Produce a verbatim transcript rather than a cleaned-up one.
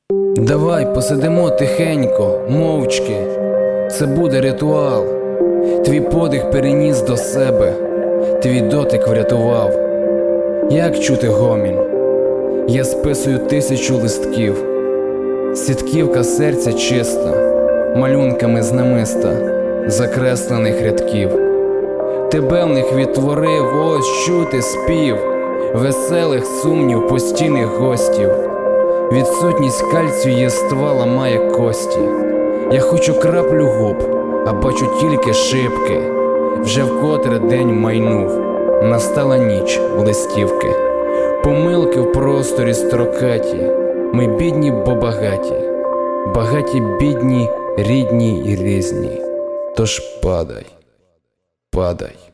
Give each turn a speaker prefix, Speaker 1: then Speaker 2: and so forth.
Speaker 1: Давай посидимо тихенько, мовчки, це буде ритуал. Твій подих переніс до себе, твій дотик врятував. Як чути гомін? Я списую тисячу листків, сітківка серця чиста, малюнками з намиста закреслених рядків. Тебе в них відтворив, ось чути спів веселих сумнів постійних гостів. Відсутність кальцію єства ламає кості. Я хочу краплю губ, а бачу тільки шибки. Вже вкотре день майнув, настала ніч листівки. Помилки в просторі строкаті. Ми бідні, бо багаті. Багаті, бідні, рідні і різні. Тож падай, падай.